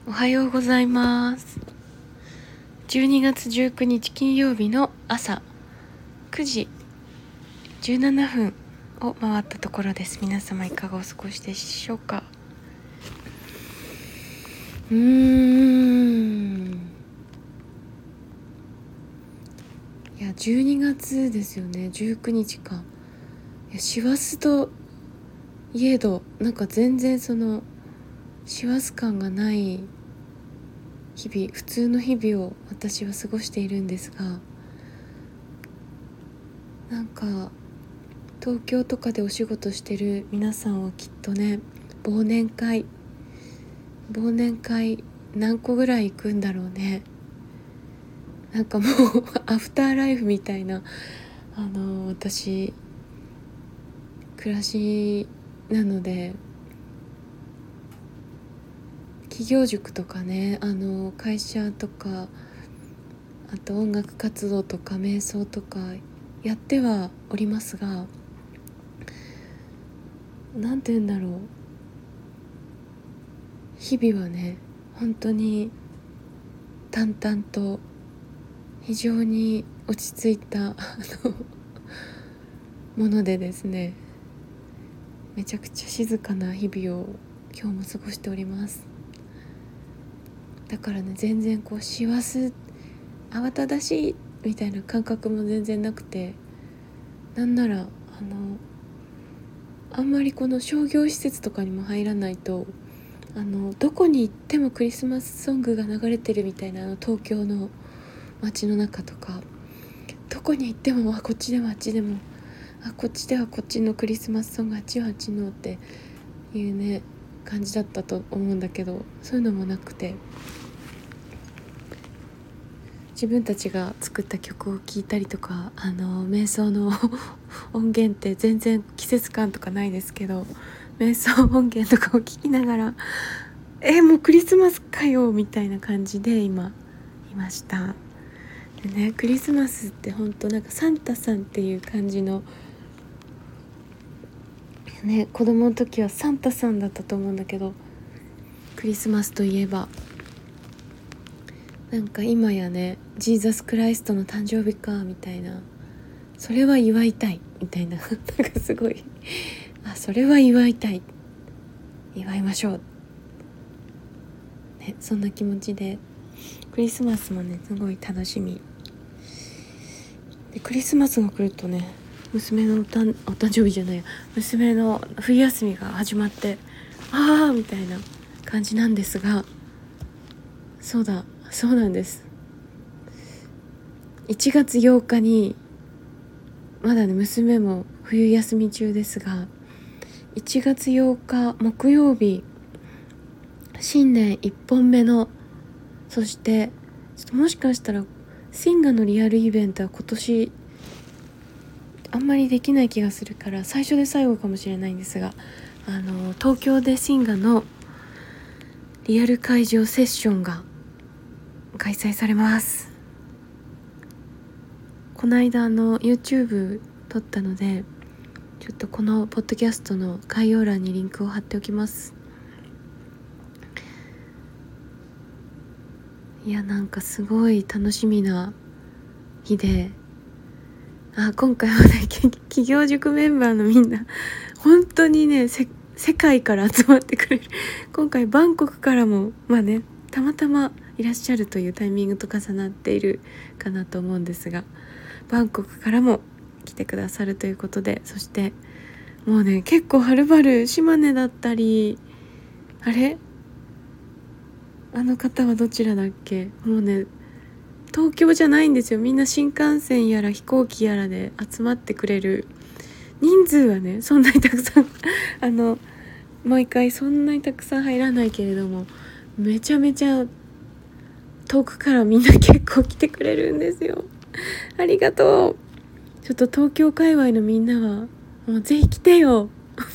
おはようございます。12月19日金曜日の朝9時17分を回ったところです。皆様いかがお過ごしでしょうか。いや12月ですよね。19日か。いや師走といえどなんか全然その師走感がない日々、普通の日々を私は過ごしているんですが、なんか東京とかでお仕事してる皆さんはきっとね、忘年会何個ぐらい行くんだろうね。なんかもうアフターライフみたいな私暮らしなので、企業塾とかね、会社とか、あと音楽活動とか瞑想とかやってはおりますが、なんて言うんだろう、日々はね本当に淡々と非常に落ち着いたものでですね、めちゃくちゃ静かな日々を今日も過ごしております。だからね、全然こう師走慌ただしいみたいな感覚も全然なくて、なんならあんまりこの商業施設とかにも入らないとどこに行ってもクリスマスソングが流れてるみたいな、東京の街の中とか、どこに行ってもこっちでもあっちでも、こっちではこっちのクリスマスソング、あっちはあっちのっていうね感じだったと思うんだけど、そういうのもなくて、自分たちが作った曲を聴いたりとか、瞑想の音源って全然季節感とかないですけど、瞑想音源とかを聴きながらもうクリスマスかよみたいな感じで今いました。でね、クリスマスって本当なんかサンタさんっていう感じのね、子供の時はサンタさんだったと思うんだけど、クリスマスといえばなんか今やね、ジーザスクライストの誕生日かみたいな、それは祝いたいみたいななんかすごいそれは祝いたい、祝いましょう、ね、そんな気持ちでクリスマスもねすごい楽しみで、クリスマスが来るとね、娘のお誕生日じゃないや、娘の冬休みが始まってみたいな感じなんですが、そうなんです。1月8日にまだね娘も冬休み中ですが、1月8日木曜日、新年1本目の、そしてちょっともしかしたらシンガのリアルイベントは今年あんまりできない気がするから最初で最後かもしれないんですが、東京でシンガのリアル会場セッションが開催されます。この間YouTube 撮ったので、ちょっとこのポッドキャストの概要欄にリンクを貼っておきます。いや、なんかすごい楽しみな日で、今回はね企業塾メンバーのみんな本当にね世界から集まってくれる。今回バンコクからもたまたまいらっしゃるというタイミングと重なっているかなと思うんですが、バンコクからも来てくださるということで、そしてもうね結構はるばる島根だったり、あの方はどちらだっけ、もうね東京じゃないんですよ。みんな新幹線やら飛行機やらで集まってくれる。人数はねそんなにたくさん毎回そんなにたくさん入らないけれども、めちゃめちゃ遠くからみんな結構来てくれるんですよ。ありがとう。ちょっと東京界隈のみんなはもうぜひ来てよ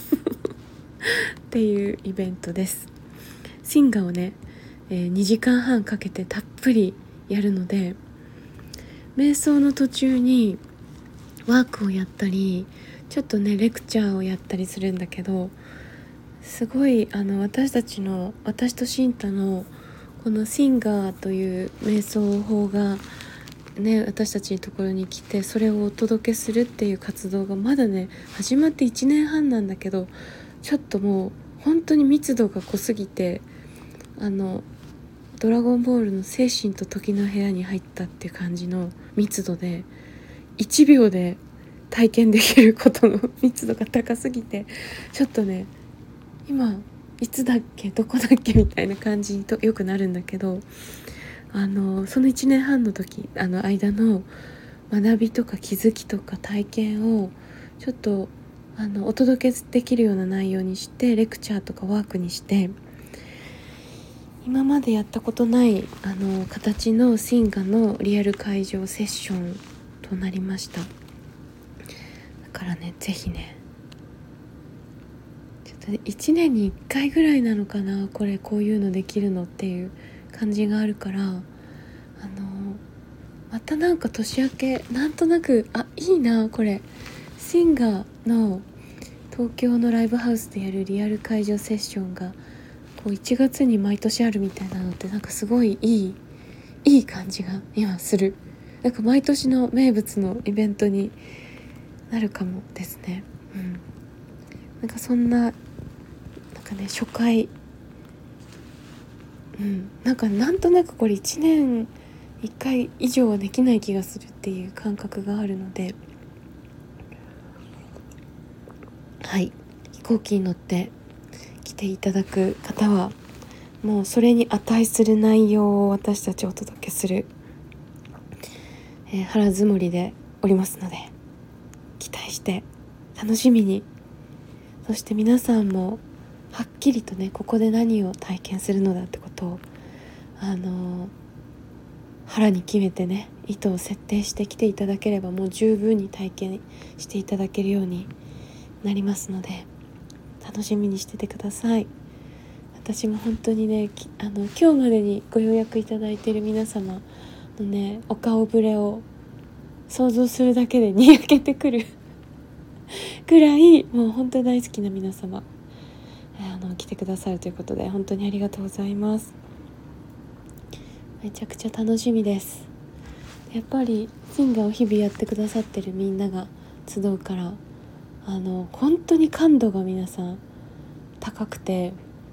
っていうイベントです。シンガをね、2時間半かけてたっぷりやるので、瞑想の途中にワークをやったり、ちょっとねレクチャーをやったりするんだけど、すごい私とシンタのこのシンガーという瞑想法がね、私たちのところに来てそれをお届けするっていう活動がまだね始まって1年半なんだけど、ちょっともう本当に密度が濃すぎて、ドラゴンボールの精神と時の部屋に入ったっていう感じの密度で、1秒で体験できることの密度が高すぎて、ちょっとね今いつだっけどこだっけみたいな感じとよくなるんだけど、その1年半の時間の学びとか気づきとか体験をちょっとお届けできるような内容にして、レクチャーとかワークにして、今までやったことない形のシンガのリアル会場セッションとなりました。だからね、ぜひね、ちょっと1年に1回ぐらいなのかな、こういうのできるのっていう感じがあるから、またなんか年明けなんとなくいいな、これシンガの東京のライブハウスでやるリアル会場セッションがこう1月に毎年あるみたいなのって、なんかすごいいい感じが今する。なんか毎年の名物のイベントになるかもですね。なんかそんな、なんかね初回、なんとなくこれ1年1回以上はできない気がするっていう感覚があるので、はい、飛行機に乗って来ていただく方はもうそれに値する内容を私たちお届けする、腹積もりでおりますので、期待して楽しみに、そして皆さんもはっきりとね、ここで何を体験するのだってことを腹に決めてね、意図を設定してきていただければ、もう十分に体験していただけるようになりますので、楽しみにしててください。私も本当にね、今日までにご予約いただいている皆様のね、お顔ぶれを想像するだけでにやけてくるくらい、もう本当に大好きな皆様、来てくださるということで本当にありがとうございます。めちゃくちゃ楽しみです。やっぱりシンガーを日々やってくださってるみんなが集うから、本当に感度が皆さん高くて、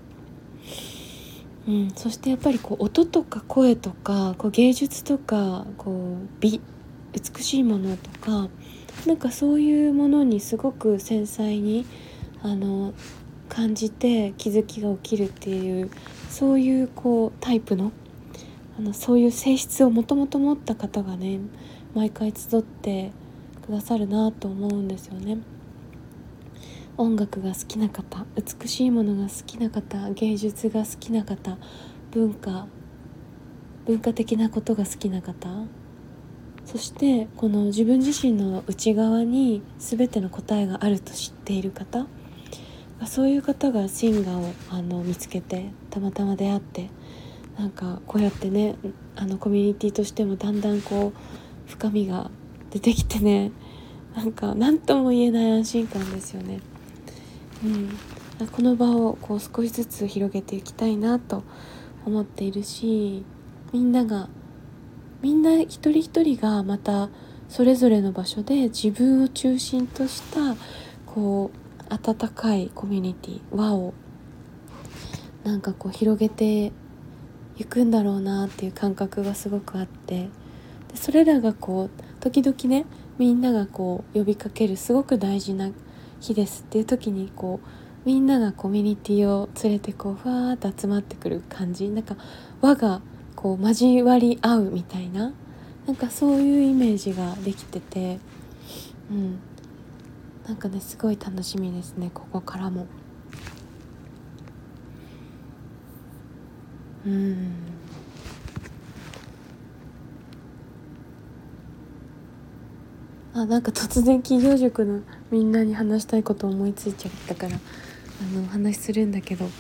そしてやっぱりこう音とか声とかこう芸術とかこう美しいものとか、なんかそういうものにすごく繊細に感じて気づきが起きるっていう、そういうこうタイプのそういう性質をもともと持った方がね、毎回集ってくださるなと思うんですよね。音楽が好きな方、美しいものが好きな方、芸術が好きな方、文化的なことが好きな方、そしてこの自分自身の内側に全ての答えがあると知っている方、そういう方がシンガーを見つけて、たまたま出会って、なんかこうやってね、コミュニティとしてもだんだんこう深みが出てきてね、なんか何とも言えない安心感ですよね。この場をこう少しずつ広げていきたいなと思っているし、みんな一人一人がまたそれぞれの場所で自分を中心としたこう温かいコミュニティ輪をなんかこう広げていくんだろうなっていう感覚がすごくあって、でそれらがこう時々ね、みんながこう呼びかけるすごく大事な日ですっていう時に、こうみんながコミュニティを連れてこうふわーっと集まってくる感じ、なんか輪がこう交わり合うみたいな、なんかそういうイメージができてて、なんかねすごい楽しみですね、ここからも。なんか突然企業塾のみんなに話したいこと思いついちゃったからお話しするんだけど、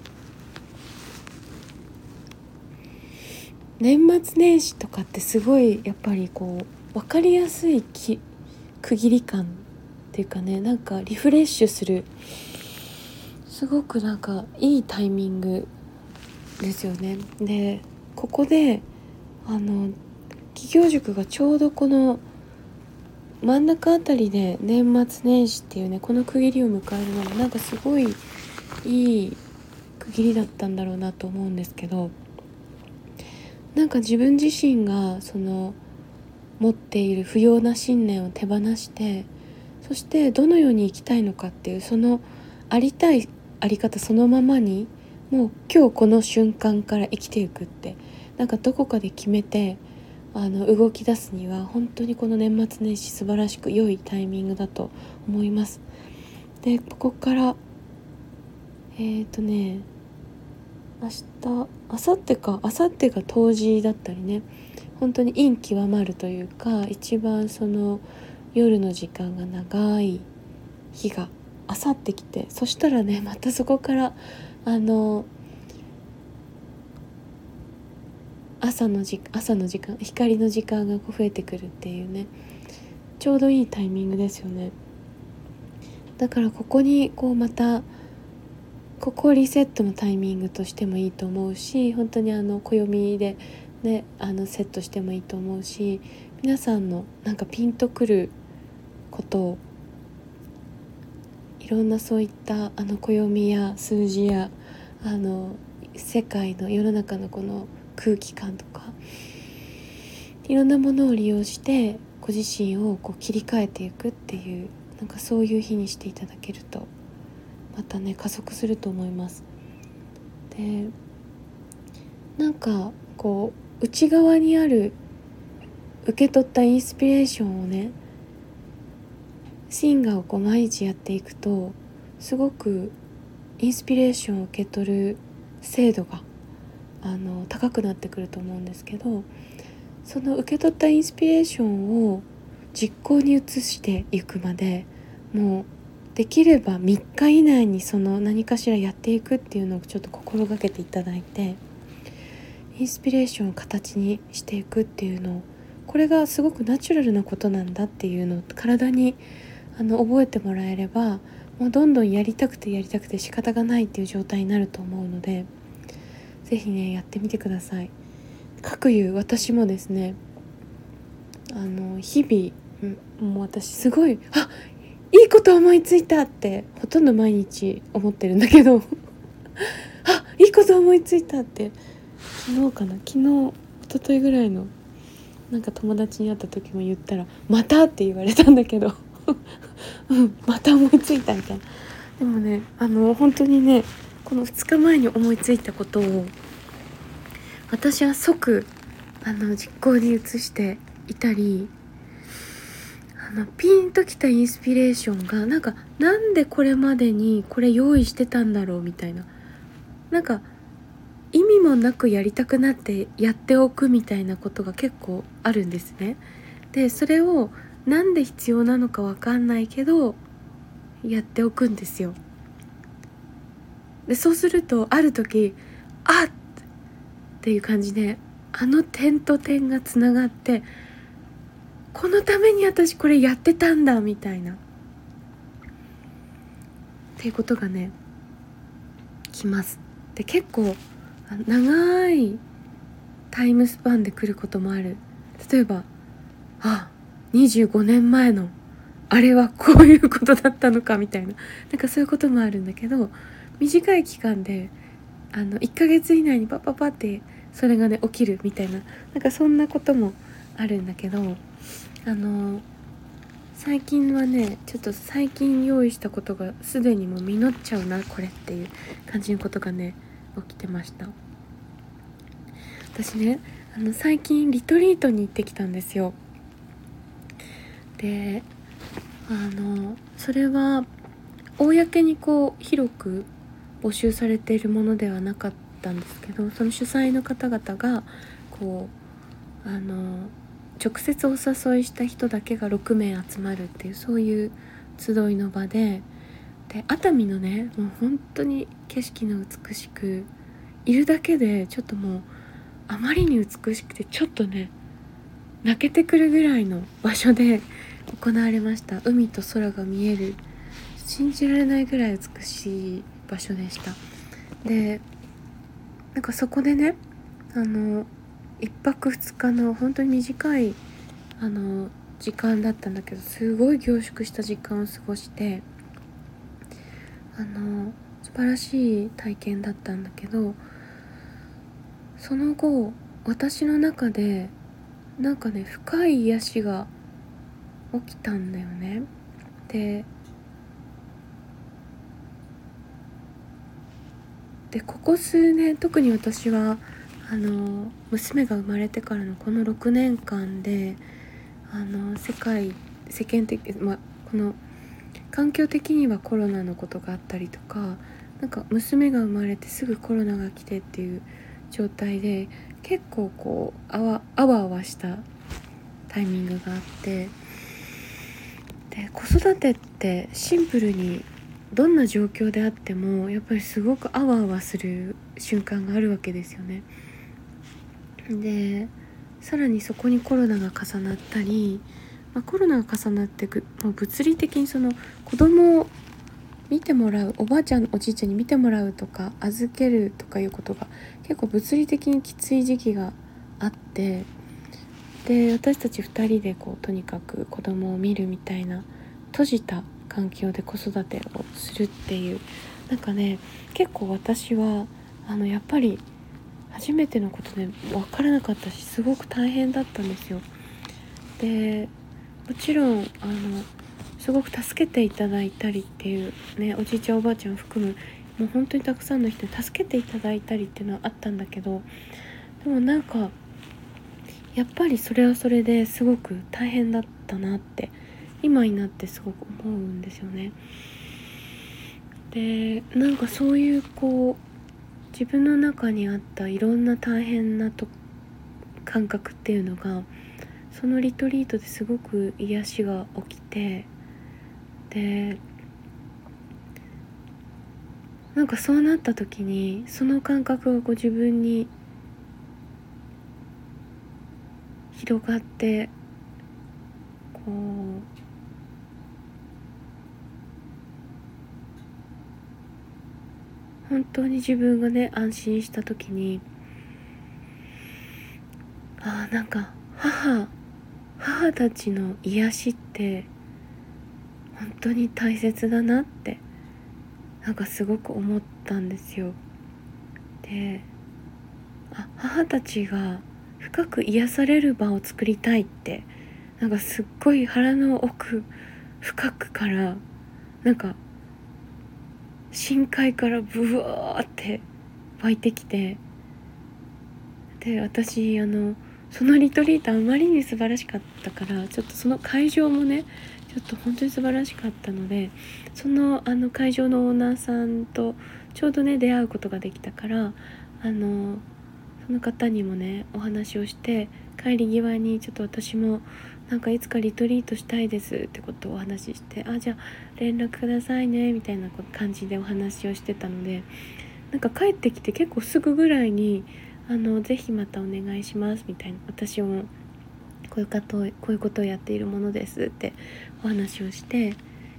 年末年始とかってすごいやっぱりこう分かりやすい区切り感っていうかね、なんかリフレッシュするすごくなんかいいタイミングですよね。でここで企業塾がちょうどこの真ん中あたりで年末年始っていうね、この区切りを迎えるのもなんかすごいいい区切りだったんだろうなと思うんですけど、なんか自分自身がその持っている不要な信念を手放して、そしてどのように生きたいのかっていうそのありたいあり方そのままに、もう今日この瞬間から生きていくって、なんかどこかで決めて動き出すには本当にこの年末年始素晴らしく良いタイミングだと思います。でここから明日明後日が冬至だったりね、本当に陰極まるというか、一番その夜の時間が長い日が明後日来て、そしたらねまたそこから朝の時間、光の時間が増えてくるっていうね、ちょうどいいタイミングですよね。だからここにまたここリセットのタイミングとしてもいいと思うし、本当に暦でねセットしてもいいと思うし、皆さんのなんかピンとくることを、いろんなそういった暦や数字や世界の世の中のこの空気感とか、いろんなものを利用してご自身を切り替えていくっていう、なんかそういう日にしていただけるとまたね加速すると思います。でなんか内側にある受け取ったインスピレーションをね、シンガーを毎日やっていくと、すごくインスピレーションを受け取る精度が高くなってくると思うんですけど、その受け取ったインスピレーションを実行に移していくまで、もうできれば3日以内にその何かしらやっていくっていうのをちょっと心がけていただいて、インスピレーションを形にしていくっていうのを、これがすごくナチュラルなことなんだっていうのを体に覚えてもらえれば、もうどんどんやりたくて仕方がないっていう状態になると思うので、ぜひねやってみてください。かくいう私もですね、日々もう私すごいいいこと思いついたってほとんど毎日思ってるんだけどいいこと思いついたって昨日一昨日ぐらいのなんか友達に会った時も言ったら、またって言われたんだけどまた思いついたみたいな。でもね本当にね、この2日前に思いついたことを私は即実行に移していたり、ピンときたインスピレーションがなんでこれまでにこれ用意してたんだろうみたいな、なんか意味もなくやりたくなってやっておくみたいなことが結構あるんですね。でそれをなんで必要なのかわかんないけどやっておくんですよ。でそうするとある時っていう感じで点と点がつながって、このために私これやってたんだみたいなっていうことがね来ます。で結構長いタイムスパンで来ることもある。例えば25年前のあれはこういうことだったのかみたいな、なんかそういうこともあるんだけど、短い期間で1ヶ月以内にパってそれがね起きるみたいな、なんかそんなこともあるんだけど、最近はねちょっと最近用意したことがすでにもう実っちゃうなこれっていう感じのことがね起きてました。私ね最近リトリートに行ってきたんですよ。でそれは公に広く募集されているものではなかったんですけど、その主催の方々が直接お誘いした人だけが6名集まるっていう、そういう集いの場で、熱海のねもう本当に景色の美しく、いるだけでちょっともうあまりに美しくてちょっとね泣けてくるぐらいの場所で行われました。海と空が見える、信じられないぐらい美しい場所でした。でなんかそこでね、1泊2日の本当に短い時間だったんだけど、すごい凝縮した時間を過ごして、素晴らしい体験だったんだけど、その後私の中でなんかね、深い癒しが起きたんだよね。でここ数年、特に私は娘が生まれてからのこの6年間で世間的、この環境的にはコロナのことがあったりとか、なんか娘が生まれてすぐコロナが来てっていう状態で、結構こうあわあわしたタイミングがあって、で子育てってシンプルにどんな状況であってもやっぱりすごくあわあわする瞬間があるわけですよね。でさらにそこにコロナが重なったり、コロナが重なってもう物理的にその子供を見てもらう、おばあちゃんおじいちゃんに見てもらうとか預けるとかいうことが結構物理的にきつい時期があって、で私たち2人でこうとにかく子供を見るみたいな閉じた環境で子育てをするっていう、なんかね、結構私はやっぱり初めてのことで分からなかったし、すごく大変だったんですよ。でもちろんすごく助けていただいたりっていうね、おじいちゃんおばあちゃんを含むもう本当にたくさんの人に助けていただいたりっていうのはあったんだけど、でもなんかやっぱりそれはそれですごく大変だったなって今になってすごく思うんですよね。でなんかそういうこう自分の中にあったいろんな大変な感覚っていうのが、そのリトリートですごく癒しが起きて、でなんかそうなった時にその感覚がこう自分に広がって、こう本当に自分がね安心した時に、なんか母たちの癒しって本当に大切だなってなんかすごく思ったんですよ。で母たちが深く癒される場を作りたいって、なんかすっごい腹の奥深くからなんか深海からブワーって湧いてきて、で私そのリトリートあまりに素晴らしかったから、ちょっとその会場もねちょっと本当に素晴らしかったので、その会場のオーナーさんとちょうどね出会うことができたから、その方にもねお話をして、帰り際にちょっと私もなんかいつかリトリートしたいですってことをお話しして、じゃあ連絡くださいねみたいな感じでお話をしてたので、なんか帰ってきて結構すぐぐらいにぜひまたお願いしますみたいな、私もこういうことをやっているものですってお話をして、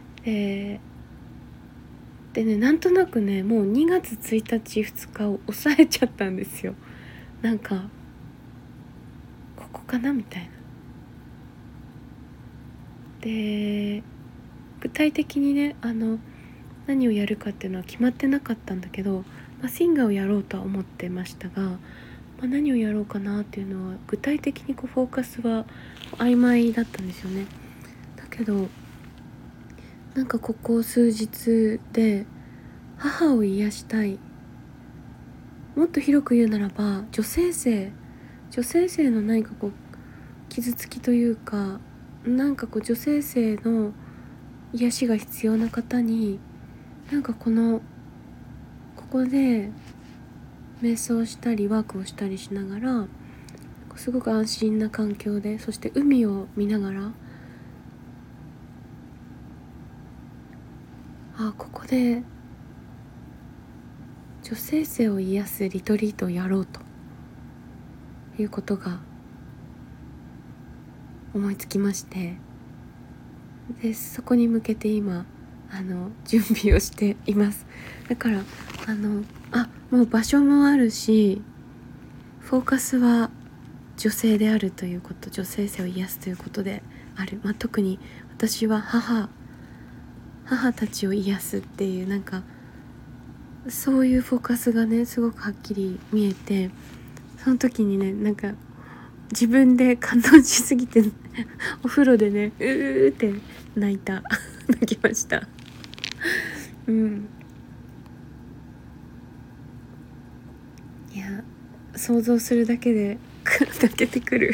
でね、なんとなくねもう2月1日2日を抑えちゃったんですよ。なんかここかなみたいな。で具体的にね何をやるかっていうのは決まってなかったんだけど、シンガーをやろうとは思ってましたが、何をやろうかなっていうのは具体的にフォーカスは曖昧だったんですよね。だけどなんかここ数日で母を癒したい、もっと広く言うならば女性性の何か傷つきというか、なんか女性性の癒しが必要な方に、なんかここで瞑想したりワークをしたりしながら、すごく安心な環境で、そして海を見ながら、ここで女性性を癒すリトリートをやろうということが思いつきまして、でそこに向けて今準備をしています。だからもう場所もあるし、フォーカスは女性であるということ、女性性を癒すということである、特に私は母たちを癒すっていう、なんかそういうフォーカスがねすごくはっきり見えて、その時にねなんか自分で感動しすぎてお風呂でねって泣きました。いや想像するだけで泣けてくる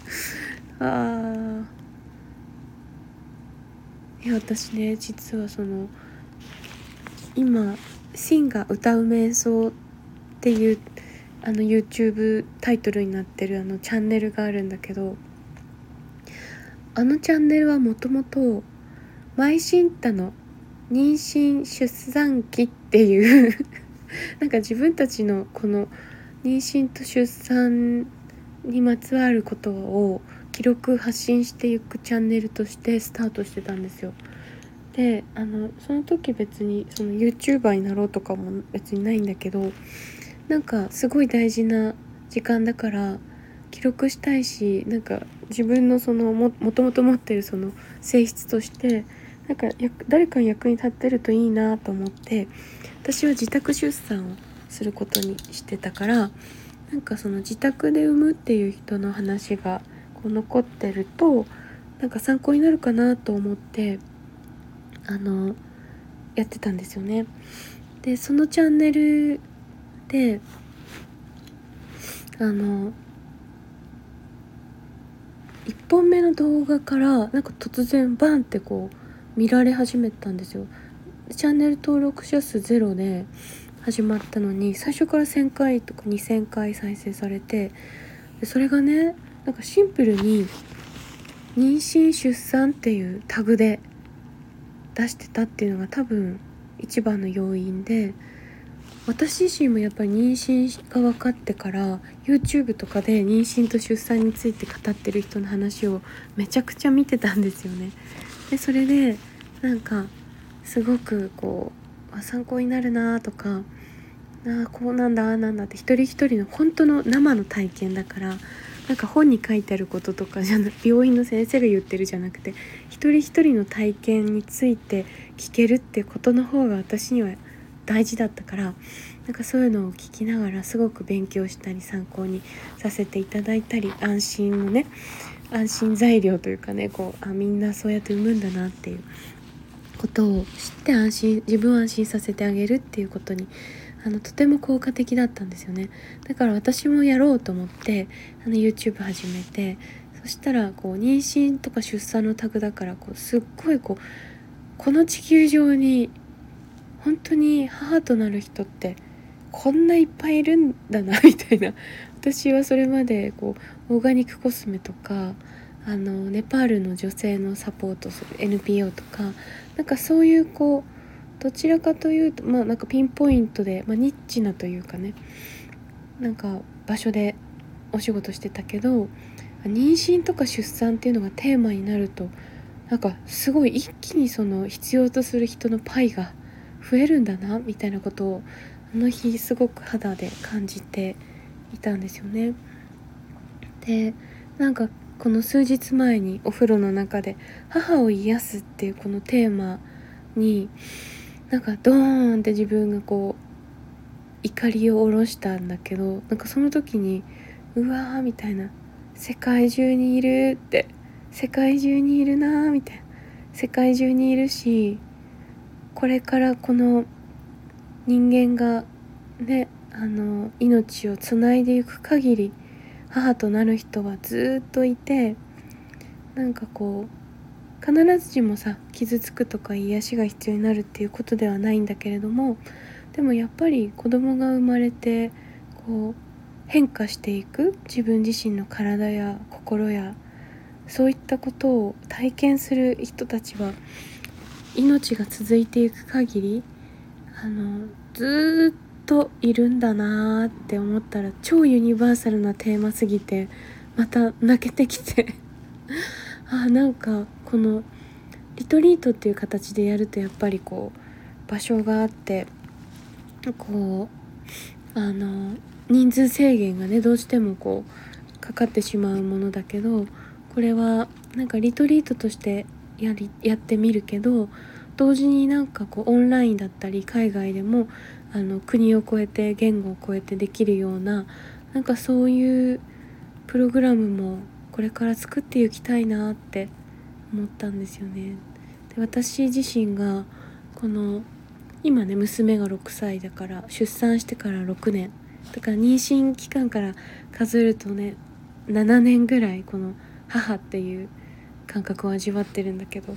いや私ね、実はその今シンが歌う瞑想っていうYouTube タイトルになってるチャンネルがあるんだけど、チャンネルはもともとマイシンタの妊娠出産記っていうなんか自分たちのこの妊娠と出産にまつわることを記録発信していくチャンネルとしてスタートしてたんですよ。でその時別にその YouTuber になろうとかも別にないんだけど、なんかすごい大事な時間だから記録したいし、なんか自分のそのもともと持ってるその性質としてなんか誰かの役に立ってるといいなと思って、私は自宅出産をすることにしてたから、なんかその自宅で産むっていう人の話がこう残ってるとなんか参考になるかなと思ってやってたんですよね。でそのチャンネルで1本目の動画からなんか突然バンってこう見られ始めたんですよ。チャンネル登録者数ゼロで始まったのに、最初から1000回とか2000回再生されて、それがねなんかシンプルに妊娠出産っていうタグで出してたっていうのが多分一番の要因で、私自身もやっぱり妊娠が分かってから YouTube とかで妊娠と出産について語ってる人の話をめちゃくちゃ見てたんですよね。でそれでなんかすごくこう参考になるなとか、こうなんだなんだって一人一人の本当の生の体験だから、なんか本に書いてあることとかじゃなく、病院の先生が言ってるじゃなくて一人一人の体験について聞けるってことの方が私には大事だったから、なんかそういうのを聞きながらすごく勉強したり参考にさせていただいたり、安心材料というかね、こうみんなそうやって産むんだなっていうことを知って自分を安心させてあげるっていうことにとても効果的だったんですよね。だから私もやろうと思ってYouTube 始めて、そしたらこう妊娠とか出産のタグだからこうすっごいこの地球上に本当に母となる人ってこんないっぱいいるんだなみたいな。私はそれまでこうオーガニックコスメとかネパールの女性のサポートする NPO とか、なんかそういうこうどちらかというとなんかピンポイントで、ニッチなというかね、なんか場所でお仕事してたけど、妊娠とか出産っていうのがテーマになるとなんかすごい一気にその必要とする人のパイが増えるんだなみたいなことを日すごく肌で感じていたんですよね。でなんかこの数日前にお風呂の中で母を癒すっていうこのテーマになんかドーンって自分がこう怒りを下ろしたんだけど、なんかその時にうわーみたいな、世界中にいるって、世界中にいるなーみたいな、世界中にいるし、これからこの人間がね命をつないでいく限り母となる人はずっといて、なんかこう必ずしもさ傷つくとか癒しが必要になるっていうことではないんだけれども、でもやっぱり子供が生まれてこう変化していく自分自身の体や心やそういったことを体験する人たちは命が続いていく限りずっといるんだなって思ったら、超ユニバーサルなテーマすぎてまた泣けてきてなんかこのリトリートっていう形でやるとやっぱりこう場所があってこ人数制限がねどうしてもこうかかってしまうものだけど、これはなんかリトリートとしてやってみるけど、同時になんかこうオンラインだったり海外でも国を越えて言語を越えてできるような、なんかそういうプログラムもこれから作っていきたいなって思ったんですよね。で、私自身がこの今ね娘が6歳だから、出産してから6年だから、妊娠期間から数えるとね7年ぐらいこの母っていう感覚を味わってるんだけど、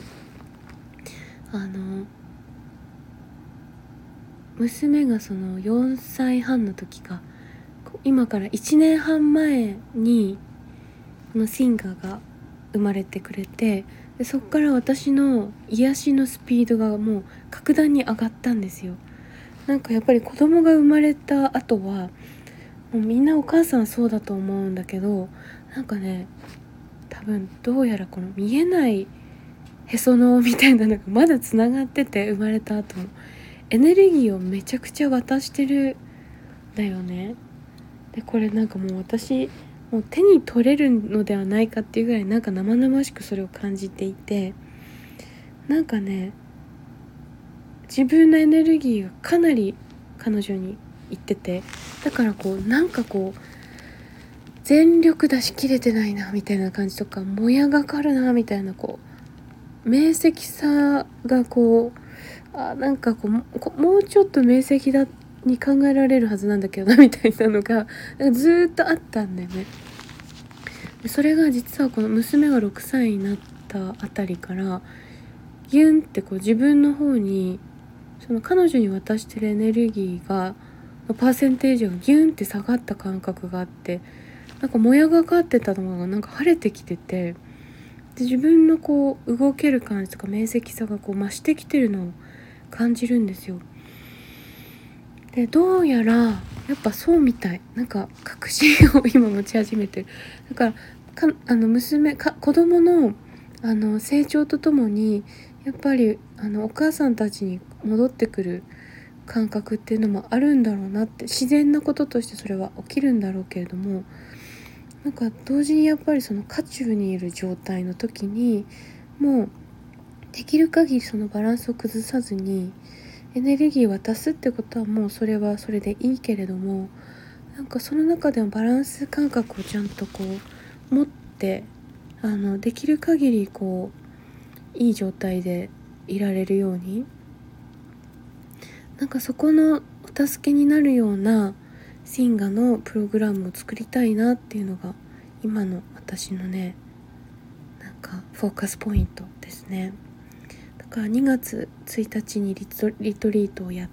娘がその4歳半の時か、今から1年半前にこのシンガーが生まれてくれて、でそっから私の癒しのスピードがもう格段に上がったんですよ。なんかやっぱり子供が生まれた後はもうみんなお母さんそうだと思うんだけど、なんかね多分どうやらこの見えないへその緒みたいなのがまだつながってて、生まれた後もエネルギーをめちゃくちゃ渡してるんだよね。でこれなんかもう私もう手に取れるのではないかっていうぐらいなんか生々しくそれを感じていて、なんかね自分のエネルギーがかなり彼女にいってて、だからこうなんかこう全力出し切れてないなみたいな感じとか、もやがかるなみたいな、こう明晰さがこうなんかこうもうちょっと明晰だに考えられるはずなんだけどなみたいなのがずっとあったんだよね。でそれが実はこの娘が6歳になったあたりからギュンってこう自分の方にその彼女に渡してるエネルギーがパーセンテージがギュンって下がった感覚があって、なんかもやがかってたのがなんか晴れてきてて、で自分のこう動ける感じとか明晰さがこう増してきてるのを感じるんですよ。でどうやらやっぱそうみたい、なんか確信を今持ち始めてる。だから子供の成長とともにやっぱりお母さんたちに戻ってくる感覚っていうのもあるんだろうなって、自然なこととしてそれは起きるんだろうけれども、なんか同時にやっぱりその渦中にいる状態の時にもうできる限りそのバランスを崩さずにエネルギーを渡すってことはもうそれはそれでいいけれども、なんかその中でもバランス感覚をちゃんとこう持ってできる限りこういい状態でいられるように、なんかそこのお助けになるようなシンガのプログラムを作りたいなっていうのが今の私のねなんかフォーカスポイントですね。だから2月1日にリトリートをやって、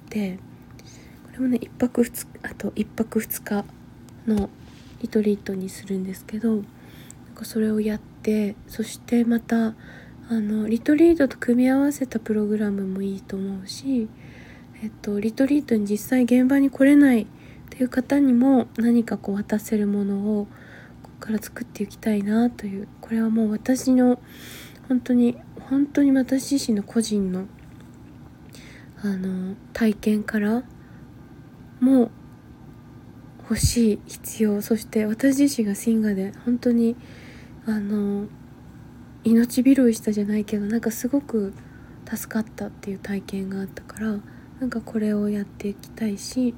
これもね1泊2日のリトリートにするんですけど、なんかそれをやって、そしてまたリトリートと組み合わせたプログラムもいいと思うし、リトリートに実際現場に来れないっていう方にも何かこう渡せるものをここから作っていきたいなという、これはもう私の本当に私自身の個人の体験からも欲しい、必要、そして私自身がシンガーで本当に命拾いしたじゃないけど、なんかすごく助かったっていう体験があったから、なんかこれをやっていきたいし、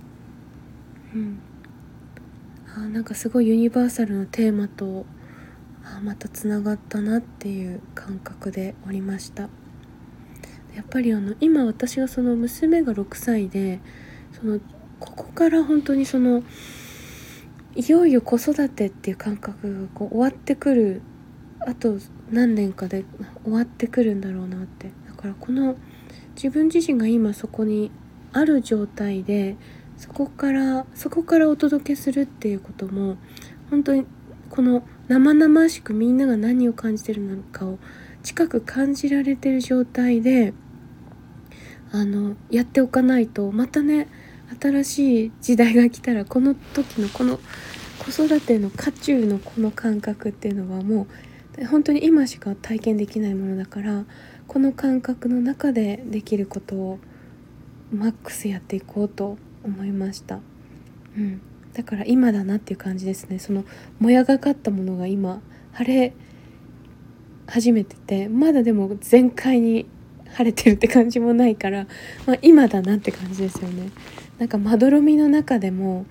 なんかすごいユニバーサルなテーマとまたつながったなっていう感覚でおりました。やっぱり今私がその娘が6歳でここから本当にいよいよ子育てっていう感覚がこう終わってくる、あと何年かで終わってくるんだろうなって。だからこの自分自身が今そこにある状態でそこからお届けするっていうことも本当にこの生々しくみんなが何を感じてるのかを近く感じられてる状態でやっておかないと、またね新しい時代が来たらこの時のこの子育ての渦中のこの感覚っていうのはもう本当に今しか体験できないものだから、この感覚の中でできることをマックスやっていこうと思いました。 だから今だなっていう感じですね。そのもやがかったものが今晴れ始めてて、まだでも全開に晴れてるって感じもないから、今だなって感じですよね。なんかまどろみの中でも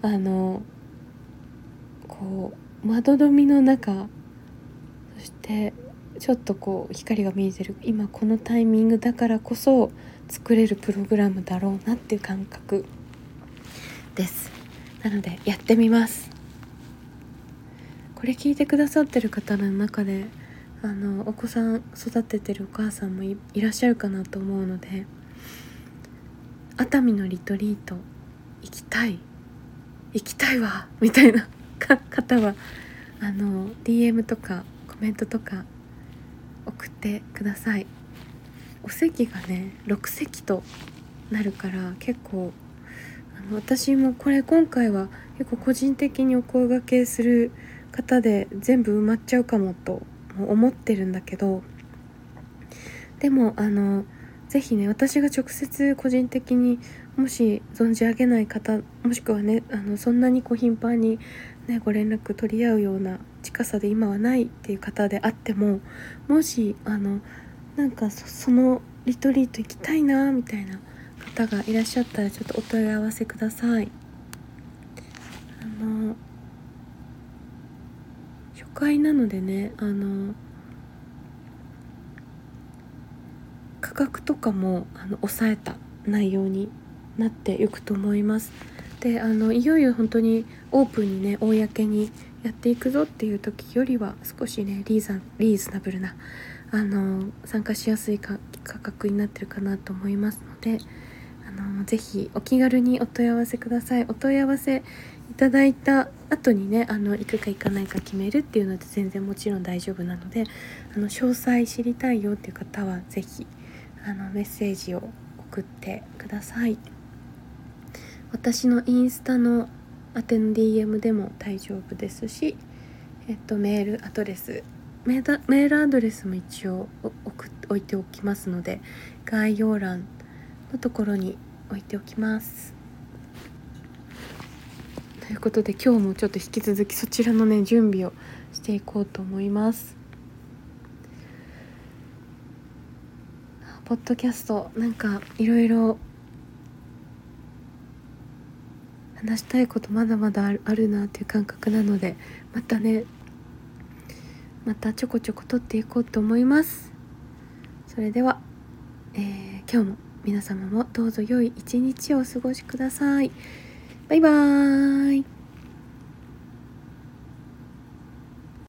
こうまどろみの中、そしてちょっとこう光が見えてる今このタイミングだからこそ作れるプログラムだろうなっていう感覚です。なのでやってみます。これ聞いてくださってる方の中でお子さん育ててるお母さんも いらっしゃるかなと思うので、熱海のリトリート行きたいわみたいな方はDM とかコメントとか送ってください。お席がね6席となるから結構私もこれ今回は結構個人的にお声掛けする方で全部埋まっちゃうかもと思ってるんだけど、でもぜひね、私が直接個人的にもし存じ上げない方、もしくはねそんなに頻繁にねご連絡取り合うような近さで今はないっていう方であっても、もしなんかそのリトリート行きたいなみたいな方がいらっしゃったらちょっとお問い合わせください。初回なのでね価格とかも抑えた内容になっていくと思います。でいよいよ本当にオープンにね公にやっていくぞっていう時よりは少しねリーズナブルな参加しやすい価格になってるかなと思いますので、ぜひお気軽にお問い合わせください。お問い合わせいただいた後にね行くか行かないか決めるっていうので全然もちろん大丈夫なので、詳細知りたいよっていう方はぜひメッセージを送ってください。私のインスタの宛ての DM でも大丈夫ですし、メールアドレスも一応置いておきますので、概要欄のところに置いておきます。ということで今日もちょっと引き続きそちらのね準備をしていこうと思います。ポッドキャストなんかいろいろ話したいことまだまだあるなっていう感覚なので、またちょこちょこ撮っていこうと思います。それでは、今日も皆様もどうぞ良い一日をお過ごしください。バイバーイ。